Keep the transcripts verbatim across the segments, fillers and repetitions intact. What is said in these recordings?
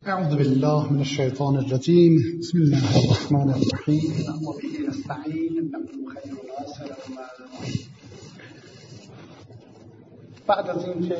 اعوذ بالله من الشیطان الرجیم. بسم الله الرحمن الرحیم. و به نستعین انه خیر ناصر و معین. بعد از اینکه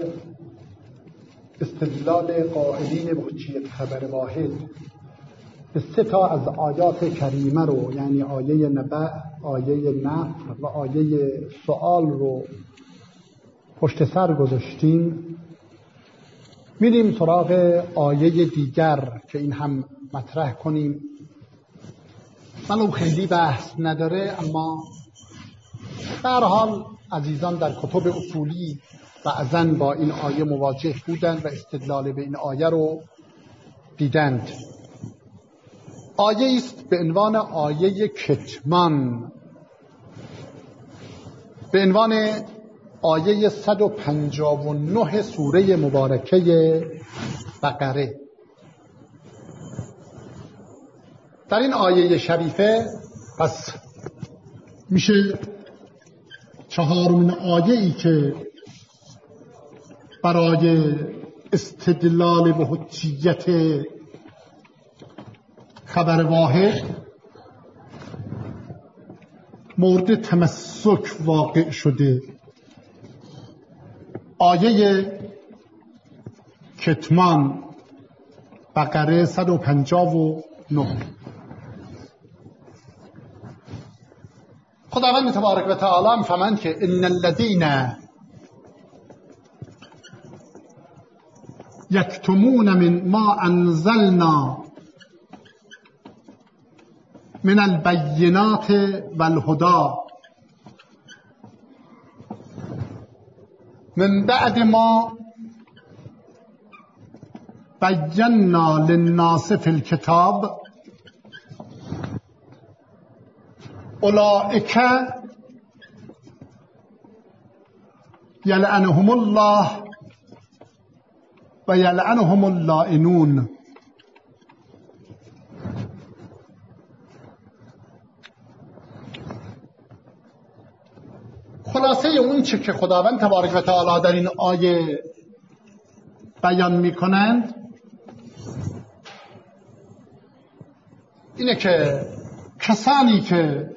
استدلال قائلین به حجیت خبر واحد به سه تا از آیات کریمه رو، یعنی آیه نبأ، آیه نفر و آیه سؤال رو پشت سر گذاشتیم، میریم سراغ آیه دیگر که این هم مطرح کنیم. ولو خیلی بحث نداره، اما به هر حال عزیزان در کتب اصولی بعضاً با این آیه مواجه بودند و استدلال به این آیه رو دیدند. آیه است به عنوان آیه کتمان، به عنوان آیه صد و پنجاه و نه سوره مبارکه بقره. در این آیه شریفه پس میشه چهارمین آیه ای که برای استدلال به حجیت خبر واحد مورد تمسک واقع شده. آیه کتمان بقره صد و پنجاه و نه. خداوند تبارک و تعالی می‌فرماید که ان الذين یکتمون من ما انزلنا من البینات والهدى من بعد ما بینا للناس فی الکتاب اولئک یلعنهم الله و یلعنهم اللائنون. خلاصه اون چه که خداوند تبارک و تعالی در این آیه بیان میکنند اینه که کسانی که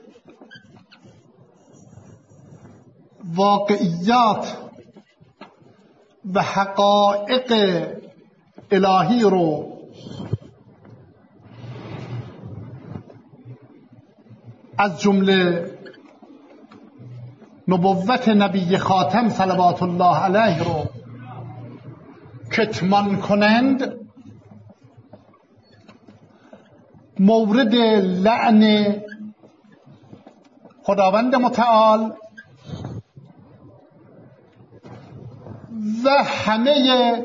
واقعیات و حقایق الهی رو از جمله نبوت نبی خاتم صلوات الله علیه رو کتمان کنند، مورد لعن خداوند متعال و همه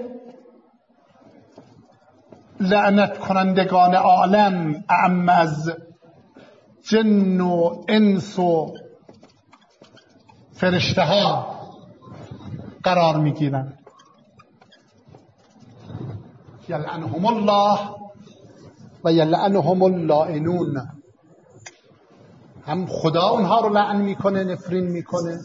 لعنت کنندگان عالم، اعم از جن و انس و فرشته ها قرار میگیرند. یلعنهم الله و یلعنهم اللائنون. هم خدا اونها رو لعن میکنه، نفرین میکنه،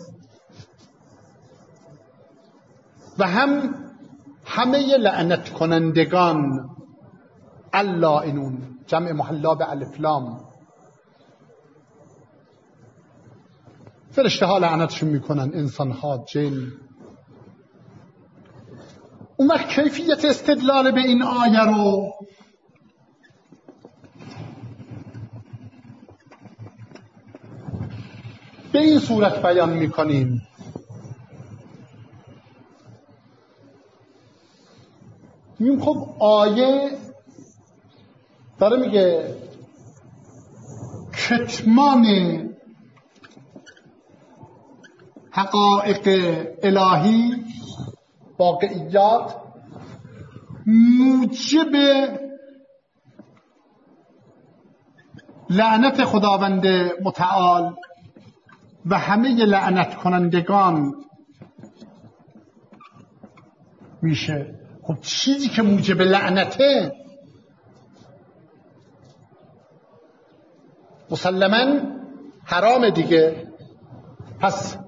و هم همه لعنت کنندگان اللائنون، جمع محلا به الف لام. فرشته ها لعنتشون میکنن، انسان ها، جن. اون وقت کیفیت استدلال به این آیه رو به این صورت بیان میکنیم. میگیم خب آیه داره میگه کتمان حقایق الهی، واقعیات، موجب لعنت خداوند متعال و همه لعنت کنندگان میشه. خب چیزی که موجب لعنته مسلماً حرام دیگه. پس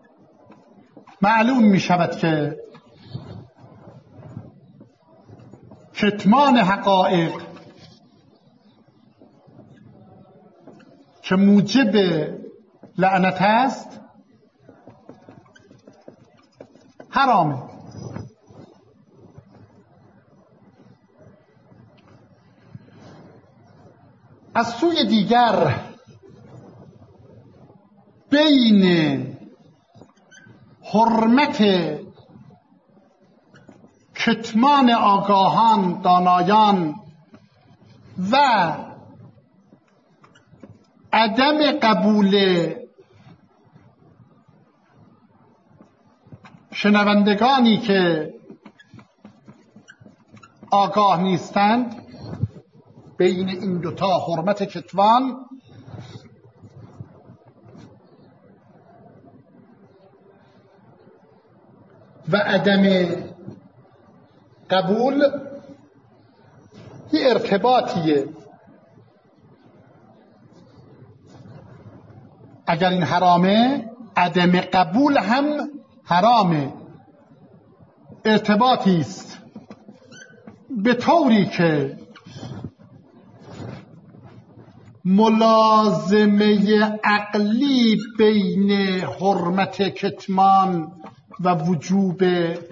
معلوم می شود که کتمان حقایق که موجب لعنت است حرامه. از سوی دیگر بین حرمت کتمان آگاهان دانایان و عدم قبول شنوندگانی که آگاه نیستند، بین این دوتا حرمت کتمان و عدم قبول یه ارتباطیه. اگر این حرامه، عدم قبول هم حرامه. ارتباطی است به طوری که ملازمه عقلی بین حرمت کتمان و وجوب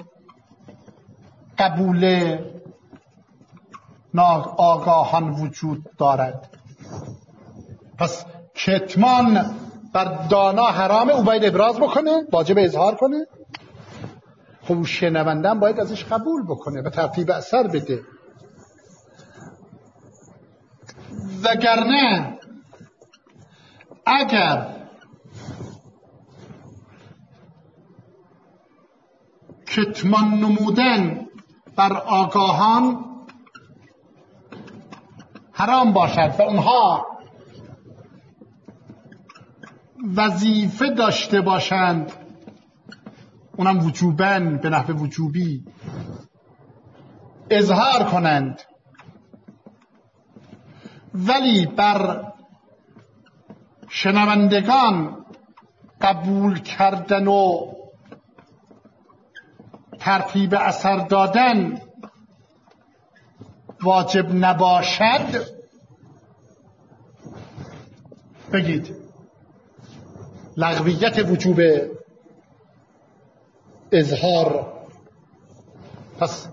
قبول ناآگاهان وجود دارد. پس کتمان بر دانا حرامه، او باید ابراز بکنه، واجب اظهار کنه. خب شنوندن باید ازش قبول بکنه و ترتیب اثر بده. وگرنه اگر کتمان نمودن بر آگاهان حرام باشد و اونها وظیفه داشته باشند، اونم وجوباً به نحو وجوبی اظهار کنند، ولی بر شنوندگان قبول کردن و ترتیب اثر دادن واجب نباشد، بگید لغویت وجوب اظهار. پس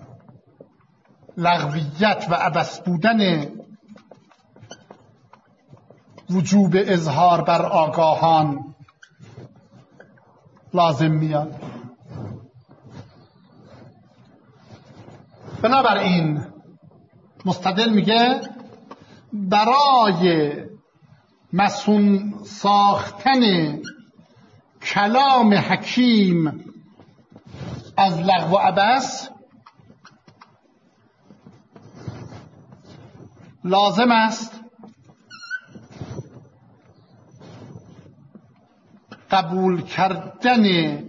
لغویت و عبث بودن وجوب اظهار بر آگاهان لازم میاد. بنابراین مستدل میگه برای مسون ساختن کلام حکیم از لغو و عبث لازم است قبول کردن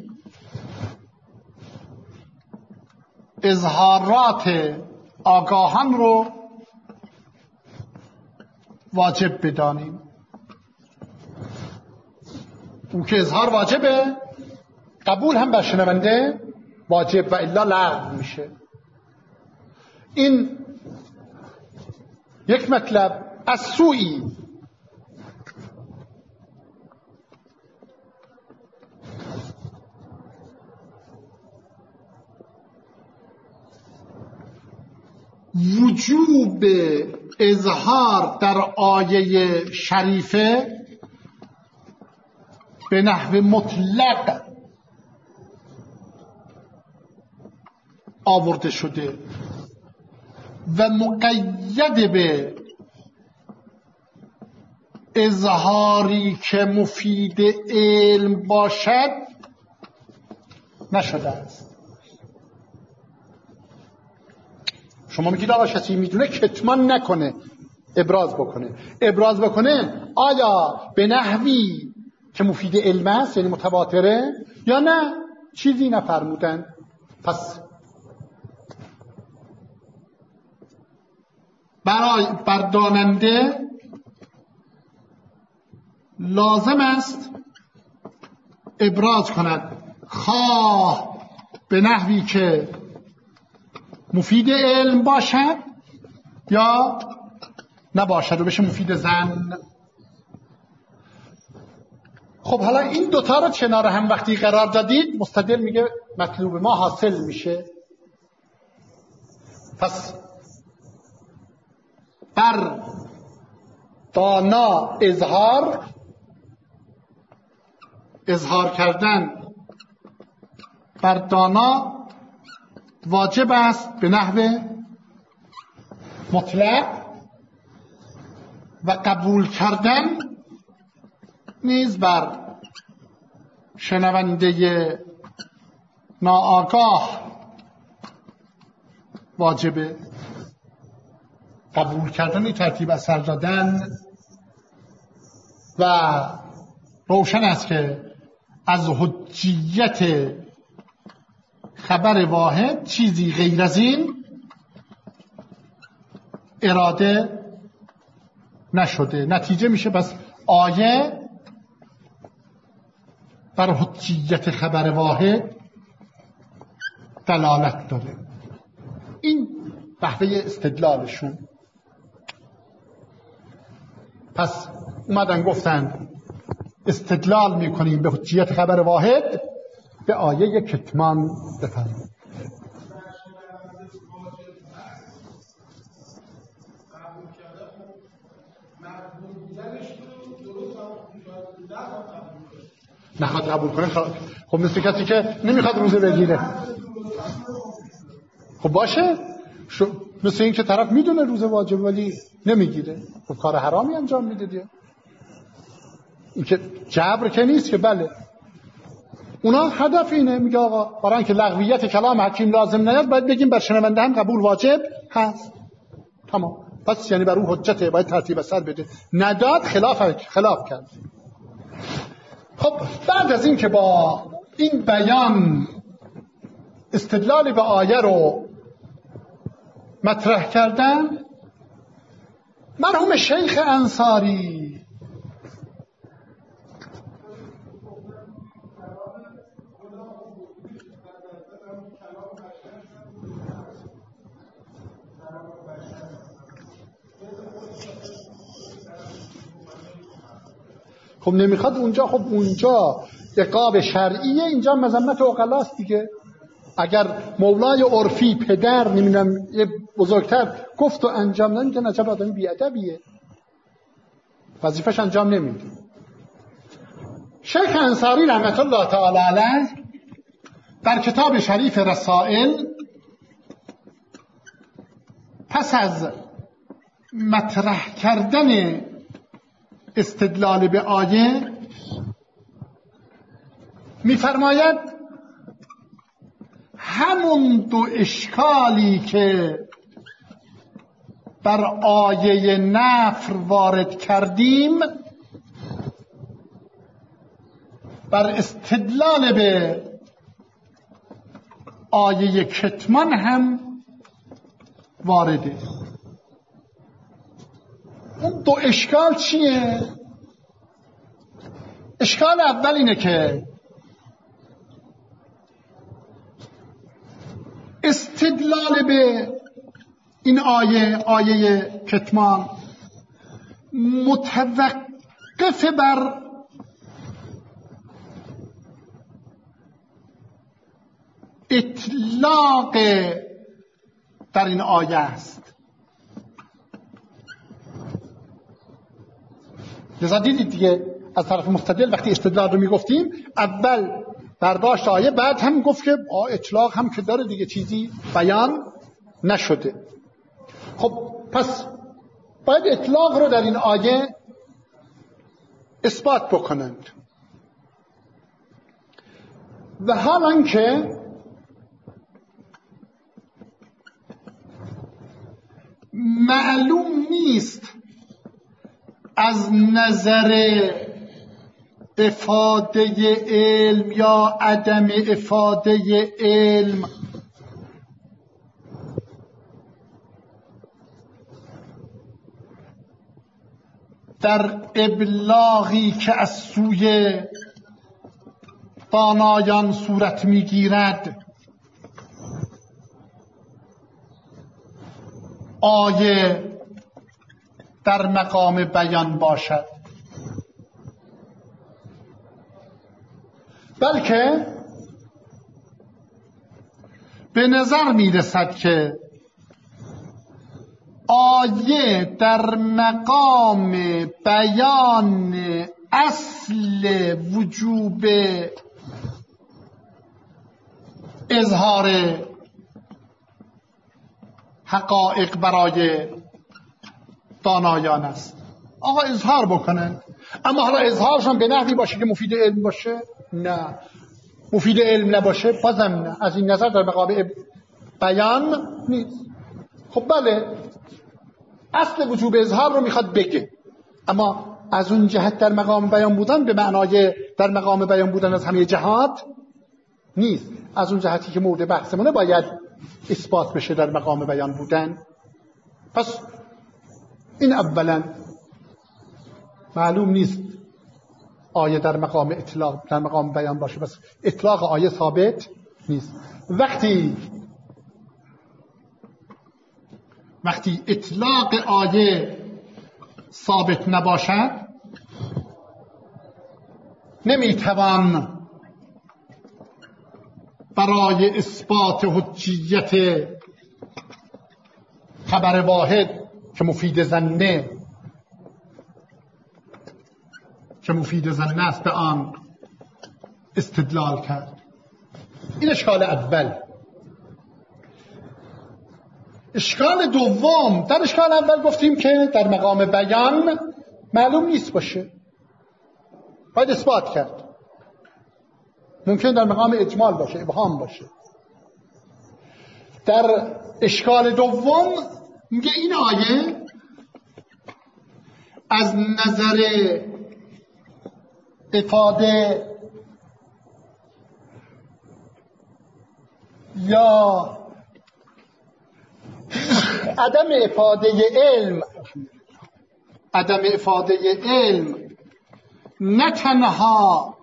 اظهارات آگاهان رو واجب بدانیم. اون که اظهار واجبه، قبول هم بر شنونده واجب و الا لغو میشه. این یک مطلب. از سوی وجوب اظهار در آیه شریفه به نحو مطلق آورده شده و مقید به اظهاری که مفید علم باشد نشده است. شما میگید آقا کسی میدونه کتمان نکنه، ابراز بکنه. ابراز بکنه آیا به نحوی که مفید علم است، یعنی متواتره، یا نه چیزی نفرمودن؟ پس برای برداننده لازم است ابراز کند، خواه به نحوی که مفید علم باشد یا نباشد و بشه مفید ظن. خب حالا این دوتا رو کنار هم وقتی قرار دادید، مستدل میگه مطلوب ما حاصل میشه. پس بر دانا اظهار اظهار کردن بر دانا واجب است به نحو مطلق و قبول کردن نیز بر شنونده ناآگاه واجبه. قبول کردن، ترتیب اثر دادن، و روشن است که از حجیت خبر واحد چیزی غیر از این اراده نشده. نتیجه میشه پس آیه بر حجیت خبر واحد دلالت داره. این بحث استدلالشون. پس اومدن گفتن استدلال میکنیم به حجیت خبر واحد به آیه کتمان بفرمایید. نخواد قبول کنه. خب مثل کسی که نمیخواد روزه بگیره. خب باشه، مثل این که طرف میدونه روزه واجب ولی نمیگیره، خب کار حرامی انجام میده دیگه. این که جبر که نیست که. بله اونا هدف اینه، میگه آقا برای اینکه لغویت کلام حکیم لازم نیاد باید بگیم بر شنونده هم قبول واجب هست. تمام. پس یعنی بر اون حجته باید ترتیب اثر بده. نداد خلاف خلاف کرد. خب بعد از این که با این بیان استدلال به آیه رو مطرح کردن، مرحوم شیخ انصاری خب نمیخواد اونجا، خب اونجا عقاب شرعیه، اینجا مذمت عقلاست دیگه. اگر مولای عرفی پدر نمیدونم یه بزرگتر گفت و انجام نمیده، نجب آدمی بی‌ادبیه، وظیفش انجام نمیده. شیخ انصاری رحمت الله تعالی علیه در کتاب شریف رسائل پس از مطرح کردن استدلال به آیه میفرماید همون دو اشکالی که بر آیه نفر وارد کردیم بر استدلال به آیه کتمان هم وارده. اون دو اشکال چیه؟ اشکال اول اینه که استدلال به این آیه، آیه کتمان، متوقف بر اطلاق در این آیه است. لذا دیدید دیگه از طرف مستدل وقتی استدلال رو میگفتیم اول برداشت آیه، بعد هم گفت که اطلاق هم که داره دیگه، چیزی بیان نشده. خب پس باید اطلاق رو در این آیه اثبات بکنند. و حالا که معلوم نیست از نظر افاده علم یا عدم افاده علم در ابلاغی که از سوی دانایان صورت میگیرد آیه در مقام بیان باشد، بلکه به نظر می رسد که آیه در مقام بیان اصل وجوب اظهار حقایق برای دانایان است. آقا اظهار بکنن، اما حالا اظهارشون به نحوی باشه که مفید علم باشه؟ نه. مفید علم نباشه بازم نه. از این نظر در مقام بیان نیست. خب بله، اصل وجوب اظهار رو میخواد بگه، اما از اون جهت در مقام بیان بودن به معنای در مقام بیان بودن از همه جهات نیست. از اون جهتی که مورد بحثمونه باید اثبات بشه در مقام بیان بودن. پس این اولا معلوم نیست آیه در مقام اطلاق در مقام بیان باشه، پس اطلاق آیه ثابت نیست. وقتی وقتی اطلاق آیه ثابت نباشد، نمیتوان برای اثبات حجیت خبر واحد که مفید ظنه که مفید ظنه است به آن استدلال کرد. این اشکال اول. اشکال دوم، در اشکال اول گفتیم که در مقام بیان معلوم نیست باشه، باید اثبات کرد. ممکن در مقام اجمال باشه، ابهام باشه. در اشکال دوم میگه این آیه از نظر افاده یا عدم افاده علم عدم افاده علم نه تنها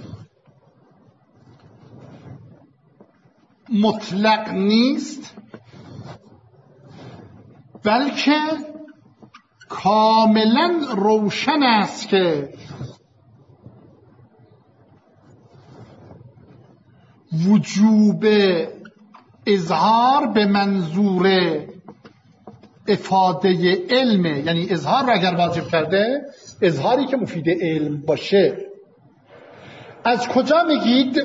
مطلق نیست، بلکه کاملا روشن است که وجوب اظهار به منظور افاده علمه. یعنی اظهار را اگر واجب کرده، اظهاری که مفید علم باشه. از کجا میگید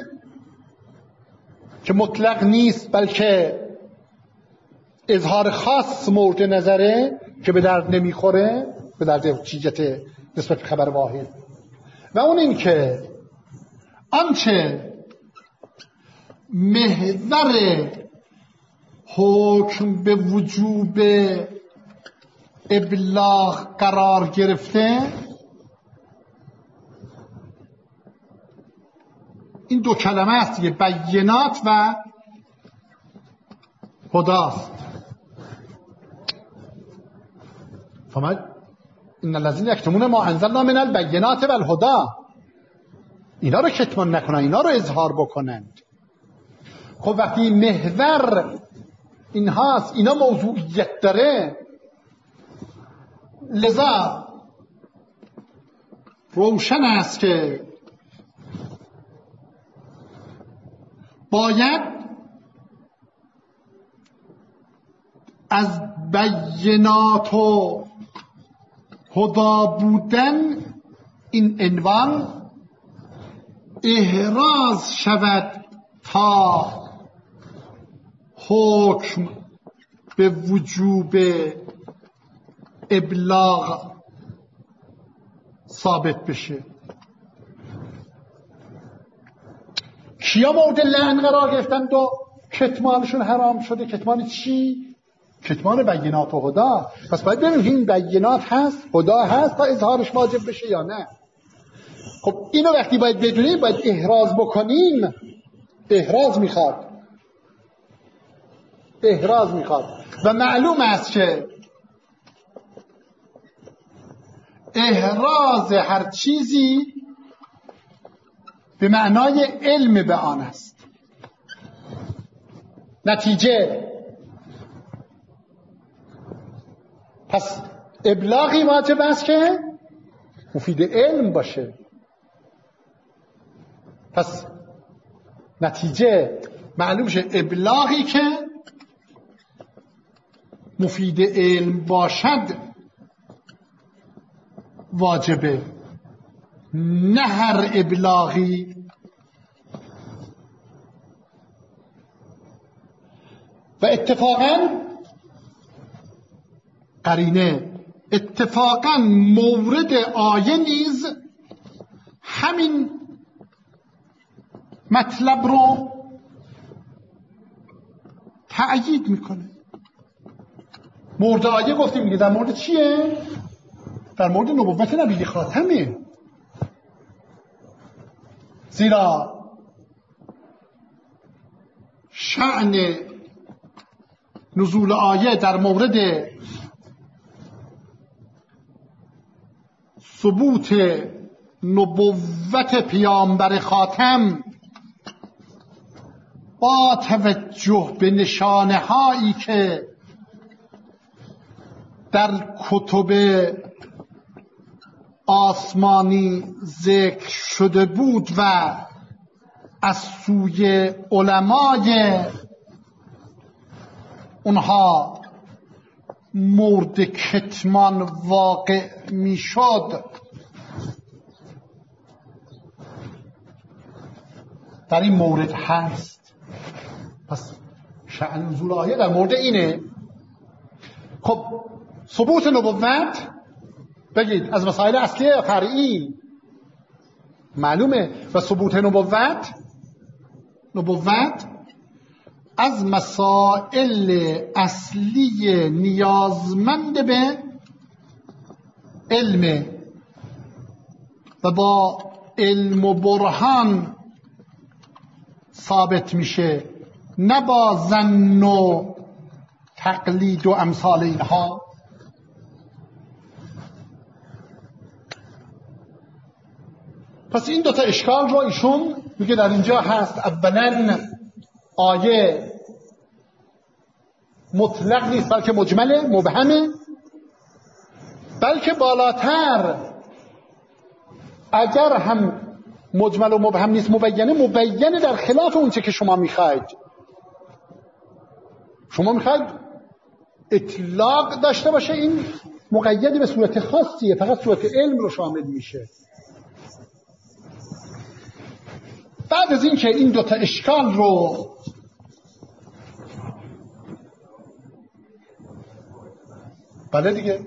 که مطلق نیست بلکه اظهار خاص مورد نظره که به درد نمیخوره، به درد حجیت نسبت خبر واحد؟ و اون این که آنچه محور حکم به وجوب ابلاغ قرار گرفته، این دو کلمه است که بینات و هداست. فهمید؟ این الذین یکتمون ما انزلنا من البینات و الهدی، اینا رو کتمان نکنن، اینا رو اظهار بکنند. خب وقتی محور این هاست، اینا موضوعیت داره، لذا روشن است که باید از بینات و هدا بودن این عنوان احراز شود تا حکم به وجوب ابلاغ ثابت بشه. کیا مورد لعن قرار گرفتند و کتمانشون حرام شده؟ کتمان چی؟ کتمان بینات و هدا. پس باید ببینیم این بینات هست، هدا هست تا اظهارش واجب بشه یا نه. خب اینو وقتی باید بدونیم، باید احراز بکنیم. احراز میخواد احراز میخواد و معلوم است که احراز هر چیزی به معنای علم به آن است. نتیجه پس ابلاغی واجب است که مفید علم باشه. پس نتیجه معلوم شه ابلاغی که مفید علم باشد واجبه، نه هر ابلاغی. و اتفاقاً قرینه اتفاقاً مورد آیه نیز همین مطلب رو تأیید میکنه. مورد آیه گفتیم میگه در مورد چیه؟ در مورد نبوت نبی خاتمه. زیرا شأن نزول آیه در مورد ثبوت نبوت پیامبر خاتم با توجه به نشانه هایی که در کتب آسمانی ذکر شده بود و از سوی علمای اونها مورد کتمان واقع می شد، در این مورد هست. پس شأن نزول آیه در مورد اینه. خب ثبوت نبوت بگید از مسائل اصلی یا فرعی؟ معلومه. و ثبوت نبوت نبوت از مسائل اصلی نیازمند به علم و با علم و برهان ثابت میشه، نه با ظن و تقلید و امثال اینها. پس این دوتا اشکال رو ایشون میگه در اینجا هست. اولا آیه مطلق نیست بلکه مجمله، مبهمه. بلکه بالاتر اگر هم مجمل و مبهم نیست مبینه، مبینه در خلاف اون چه که شما میخواید. شما میخواید اطلاق داشته باشه، این مقیدی به صورت خاصیه، فقط صورت علم رو شامل میشه. بعد از این که این دوتا اشکال رو بله دیگه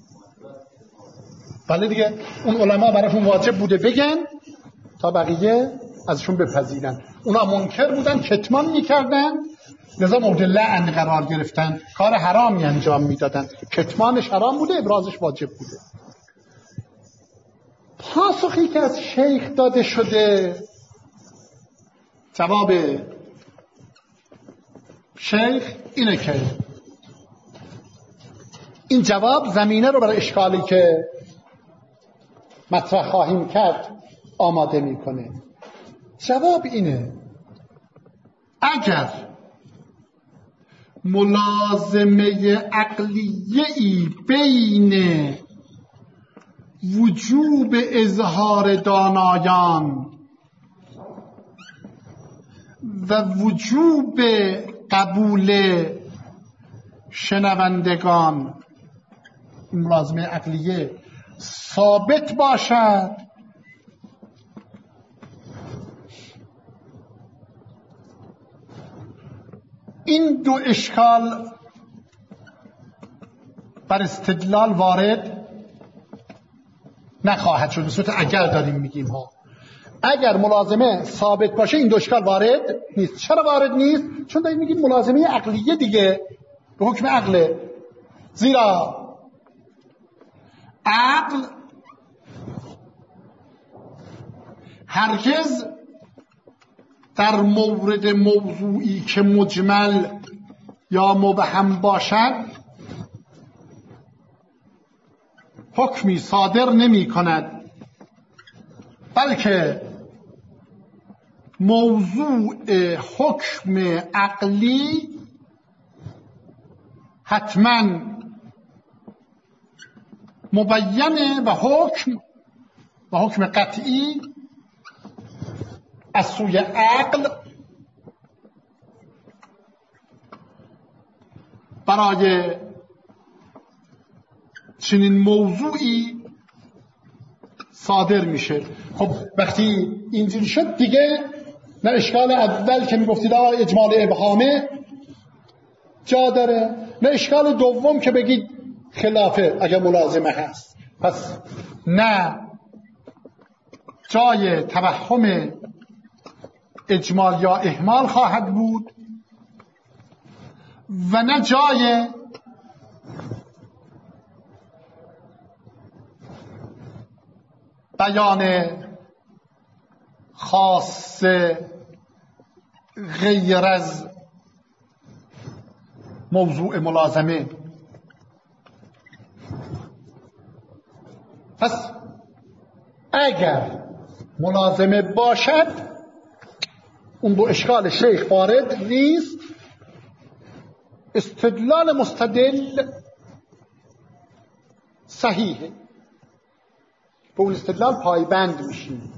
بله دیگه اون علما براشون واجب بوده بگن تا بقیه ازشون بپذیرن. اونا منکر بودن، کتمان میکردن، لذا مورد لعن قرار گرفتن، کار حرامی انجام میدادن. کتمانش حرام بوده، ابرازش واجب بوده. پاسخی که از شیخ داده شده، جواب شیخ اینه که این جواب زمینه رو برای اشکالی که مطرح خواهیم کرد آماده میکنه. جواب اینه: اگر ملازمه عقلیه‌ای بین وجوب اظهار دانایان و وجوب قبول شنوندگان، این ملازمه عقلیه ثابت باشد، این دو اشکال بر استدلال وارد نخواهد شد. به صورت اگر داریم میگیم ها، اگر ملازمه ثابت باشه این دو اشکال وارد نیست. چرا وارد نیست؟ چون داریم میگیم ملازمه عقلیه دیگه، به حکم عقله. زیرا عقل هرگز در مورد موضوعی که مجمل یا مبهم باشد حکمی صادر نمی کند، بلکه موضوع حکم عقلی حتما مبینه و حکم و حکم قطعی از سوی عقل برای چنین موضوعی صادر میشه. خب وقتی اینجوری شد دیگه نه اشکال اول که میگفتید آقا اجمال ابهامه جا داره، نه اشکال دوم که بگید خلافه اگر ملازمه هست. پس نه جای توهم اجمال یا اهمال خواهد بود و نه جای بیان خاص غیر از موضوع ملازمه. پس اگر ملازمه باشد اون دو اشکال شیخ وارد نیست، استدلال مستدل صحیحه، به اون استدلال پایبند میشیم.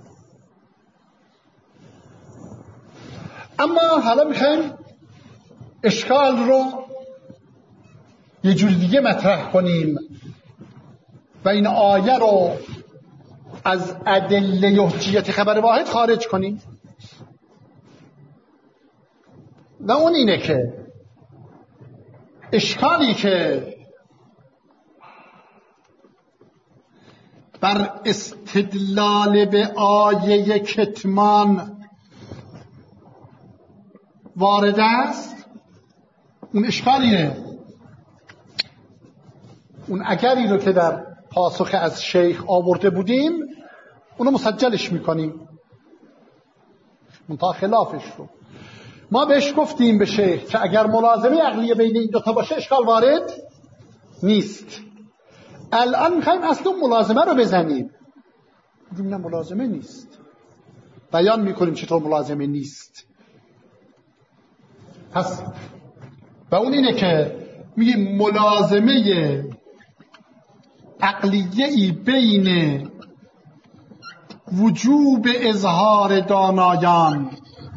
اما حالا میخوایم اشکال رو یه جور دیگه مطرح کنیم و این آیه رو از ادله حجیت خبر واحد خارج کنیم. و اون اینه که اشکالی که بر استدلال به آیه کتمان وارد است، اون اشکالیه، اون اگری رو که در پاسخ از شیخ آورده بودیم اونو مسجلش میکنیم، منتها خلافش رو ما بهش گفتیم به شیخ که اگر ملازمه عقلیه بین این دوتا باشه اشکال وارد نیست. الان میخوایم اصلا ملازمه رو بزنیم، میگیم نه ملازمه نیست، بیان میکنیم چطور ملازمه نیست. پس و اون اینه که میگیم ملازمه عقلیه‌ای بین وجوب اظهار دانایان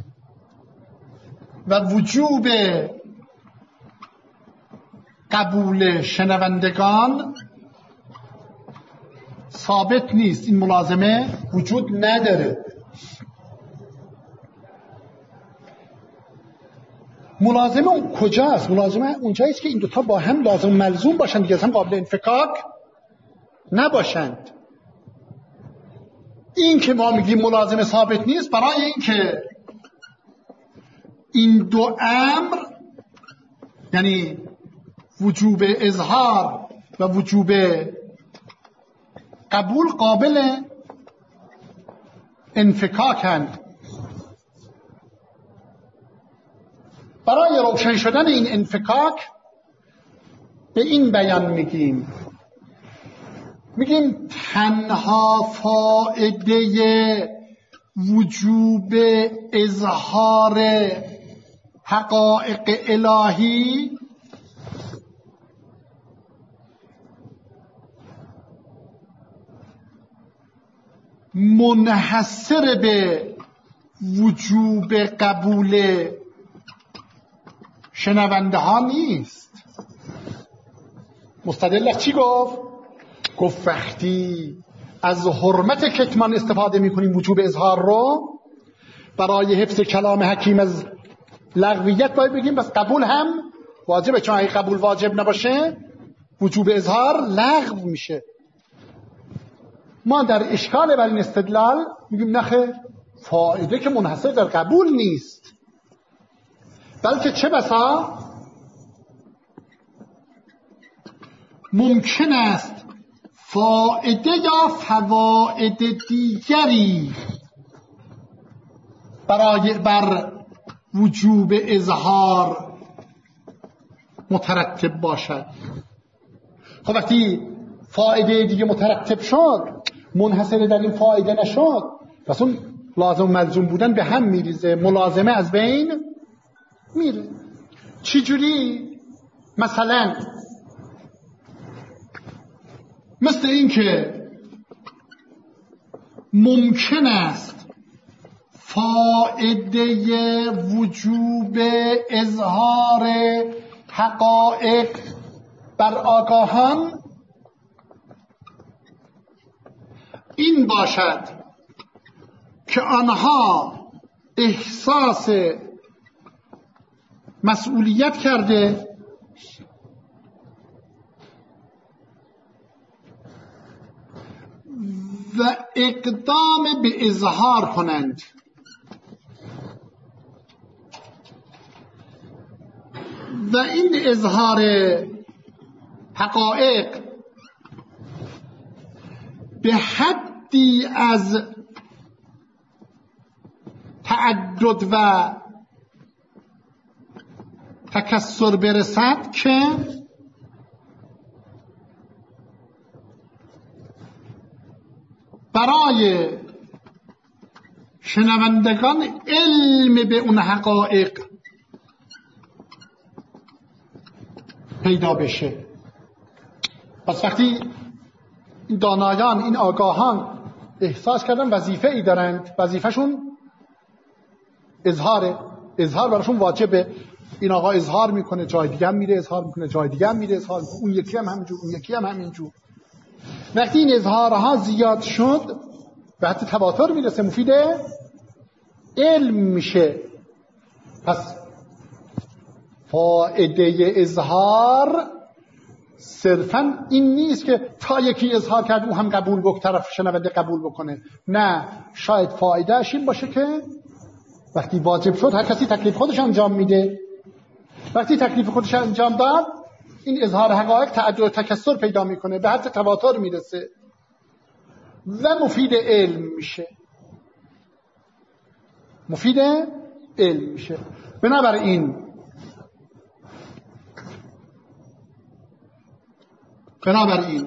و وجوب قبول شنوندگان ثابت نیست، این ملازمه وجود نداره. ملازمه اون کجاست؟ ملازمه اونجاییست که این دوتا با هم لازم ملزوم باشند دیگه، هم قابل انفکاک نباشند. این که ما میگیم ملازمه ثابت نیست برای این که این دو امر، یعنی وجوب اظهار و وجوب قبول، قابل انفکاکند. برای روشن شدن این انفکاک به این بیان میگیم میگیم تنها فائده وجوب اظهار حقایق الهی منحصر به وجوب قبول شنونده ها نیست. مستدل چی گفت؟ گفت وقتی از حرمت کتمان استفاده میکنیم وجوب اظهار رو، برای حفظ کلام حکیم از لغویت باید بگیم بس قبول هم واجبه، چون اگه قبول واجب نباشه وجوب اظهار لغو میشه. ما در اشکال بر این استدلال میگیم نخه، فایده که منحصر در قبول نیست، بلکه چه بسا ممکن است فائده یا فواید دیگری برای بر وجوب اظهار مترتب باشد. خب وقتی فائده دیگه مترتب شد، منحصر در این فائده نشد، پس اون لازم ملزوم بودن به هم میریزه، ملازمه از بین میره. چی جوری؟ مثلا مثل این که ممکن است فائده وجوب اظهار حقایق بر آگاهان این باشد که آنها احساس مسئولیت کرده و اقدام به اظهار کنند. و این اظهار حقایق به حدی از تعدد و تکثر برسد که برای شنوندگان علم به اون حقایق پیدا بشه. پس وقتی این دانایان، این آگاهان احساس کردن وظیفه ای دارند، وظیفهشون اظهاره، اظهار براشون واجبه. این آقا اظهار میکنه، جای دیگه هم میره اظهار میکنه، جای دیگه هم میره اظهار میکنه، اون یکی هم همینجور، اون یکی هم همینجور. وقتی این اظهارها زیاد شد به حد تواتر میرسه، مفید علم میشه. پس فائده اظهار صرفا این نیست که تا یکی اظهار کرد او هم قبول بکنه، طرف شنونده قبول بکنه. نه، شاید فایدهش این باشه که وقتی واجب شد هر کسی تکلیف خودش انجام میده. وقتی تکلیف خودش انجام داد این اظهار حقایق تعدد و تکثر پیدا میکنه، به حد تواتر میرسه و مفید علم میشه. مفید علم میشه. بنابراین بنابراین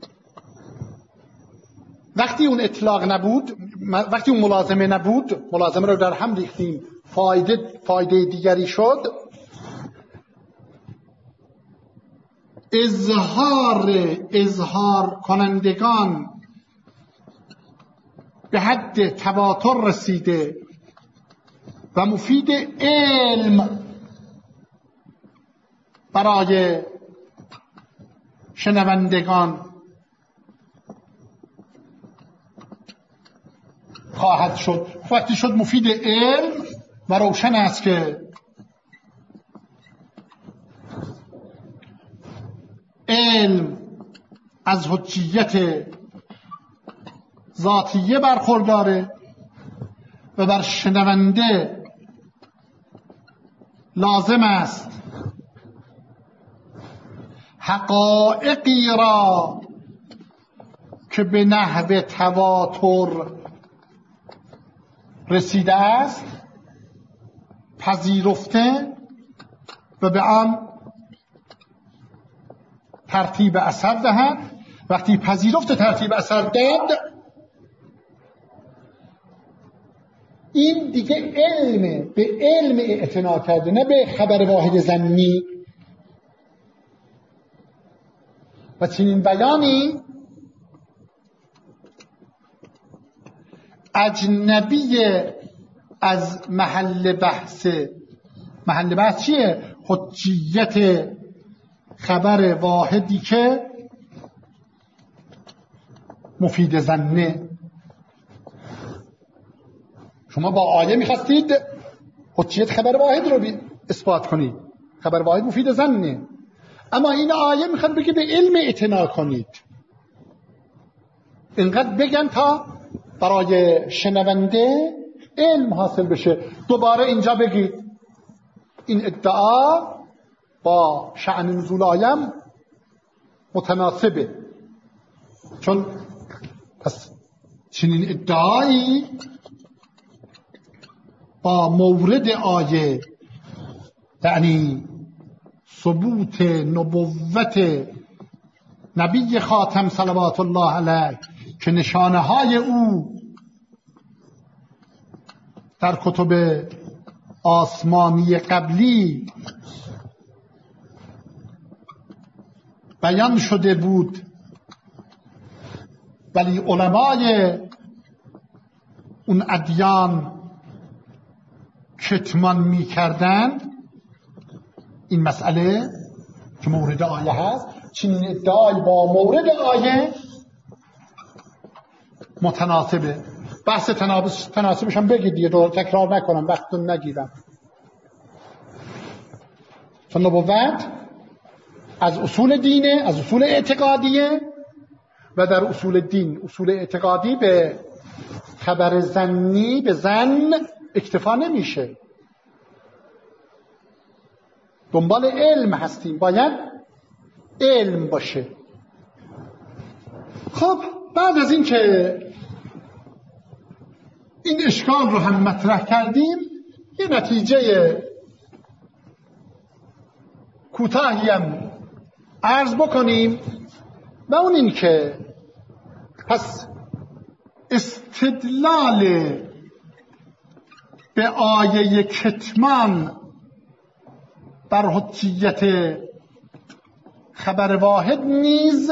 وقتی اون اطلاق نبود، وقتی اون ملازمه نبود، ملازمه رو در هم ریختیم، فایده فایده دیگری شد. اظهار اظهار کنندگان به حد تواتر رسیده و مفید علم برای شنوندگان خواهد شد. وقتی شد مفید علم و روشن است که علم از حجیت ذاتیه برخورداره و بر شنونده لازم است حقایقی را که به نحو تواتر رسیده است پذیرفته و به آن ترتیب اثر دهد. وقتی پذیرفت ترتیب اثر داد این دیگه علمه، به علم اعتنا کرده، نه به خبر واحد ظنی. و چنین بیانی اجنبی از محل بحث. محل بحث چیه؟ حجیت خبر واحدی که مفید ظنه. شما با آیه میخواستید حجیت خبر واحد رو اثبات کنید، خبر واحد مفید ظنه، اما این آیه میخواد بگه به علم اعتنا کنید. اینقدر بگن تا برای شنونده علم حاصل بشه. دوباره اینجا بگید این ادعا با شأن نزول آیم متناسبه، چون پس چنین ادعایی با مورد آیه، یعنی ثبوت نبوت نبی خاتم صلوات الله علیه که نشانه های او در کتب آسمانی قبلی بیان شده بود ولی علمای اون ادیان کتمان میکردن این مسئله که مورد آیه هست، چنین ادعای با مورد آیه متناسبه. بحث تناسبش هم بگید دیگه، دور تکرار نکنم وقتتون نگیرم. چون نبوت از اصول دینه، از اصول اعتقادیه و در اصول دین، اصول اعتقادی به خبر ظنی به ظن اکتفا نمیشه، دنبال علم هستیم، باید علم باشه. خب بعد از این که این اشکال رو هم مطرح کردیم، یه نتیجه کوتاهی هم عرض بکنیم و اون این که پس استدلال به آیه کتمان بر حجیت خبر واحد نیز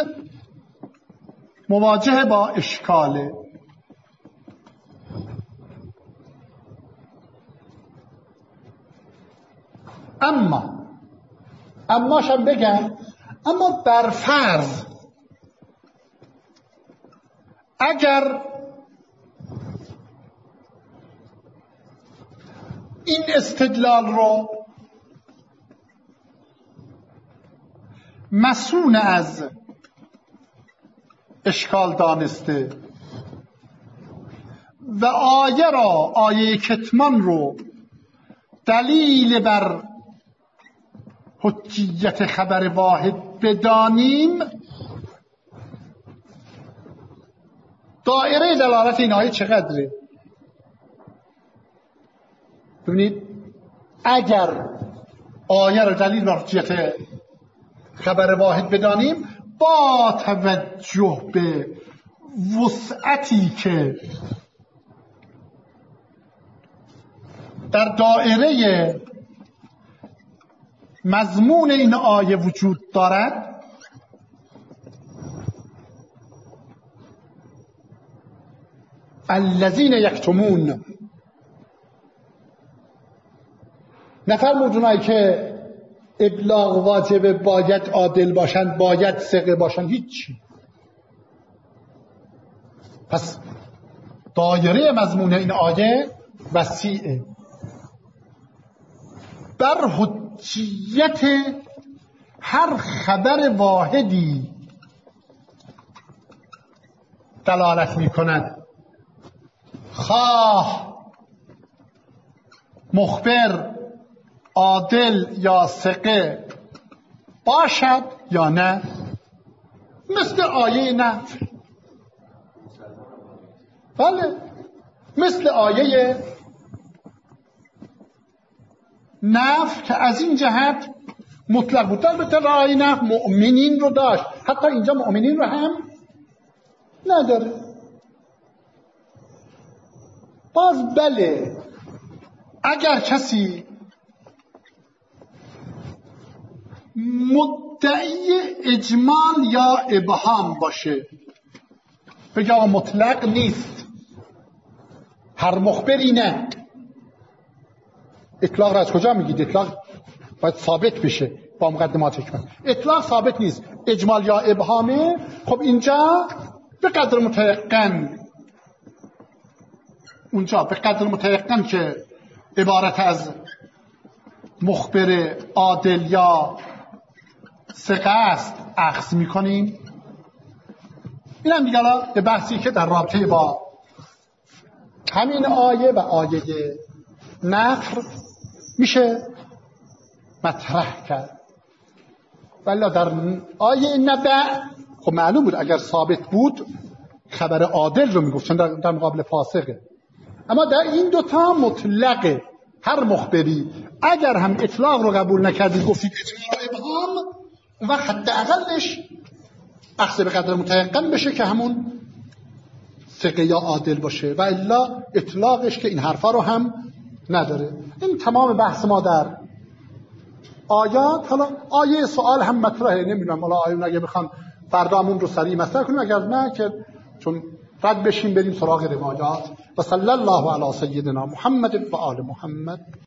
مواجه با اشکاله. اما اماشم بگم، اما بر فرض اگر این استدلال رو مسئول از اشکال دانسته و آیه را، آیه کتمان رو دلیل بر حجیت خبر واحد بدانیم، دایره دلالت این آیه چقدره؟ ببینید، اگر آیه را دلیل بر حجیت خبر واحد بدانیم با توجه به وسعتی که در دایره مضمون این آیه وجود دارد، الذین یکتمون، نفرمود اونایی که ابلاغ واجبه باید عادل باشن، باید ثقه باشن، هیچی. پس دایره مضمون این آیه وسیعه. بر حجیت هر خبر واحدی دلالت می کند، خواه مخبر عادل یا ثقه باشد یا نه، مثل آیه نفی. بله، مثل آیه نفی که از این جهت مطلق بود. البته رای نفی مؤمنین رو داشت، حتی اینجا مؤمنین رو هم نداره. باز بله، اگر کسی مدعی اجمال یا ابهام باشه، بگه مطلق نیست، هر مخبری نه، اطلاق را از کجا میگید؟ اطلاق باید ثابت بشه با مقدمات حکمت. اطلاق ثابت نیست، اجمال یا ابهامه. خب اینجا به قدر متيقن، اونجا به قدر متيقن که عبارت از مخبر عادل یا ثقه است اخذ میکنیم. این هم دیگه به بحثی که در رابطه با همین آیه و آیه نفر میشه مطرح کرد. ولی در آیه نبع خب معلوم بود اگر ثابت بود خبر عادل رو میگفت، چون در مقابل فاسقه. اما در این دوتا مطلقه، هر مخبری اگر هم اطلاق رو قبول نکردید گفتید اجمال ابهام، و حداقلش اخذ به قدر متيقن بشه که همون ثقه یا عادل باشه، و الا اطلاقش که این حرفا رو هم نداره. این تمام بحث ما در آیات. حالا آیه سوال هم مطرحه، نمیدونم حالا آیون اگه بخوام فردامون رو سریع مطرح کنیم، اگر نه که چون رد بشیم بریم سراغ روایات. و صلی الله علی سیدنا محمد و آل محمد.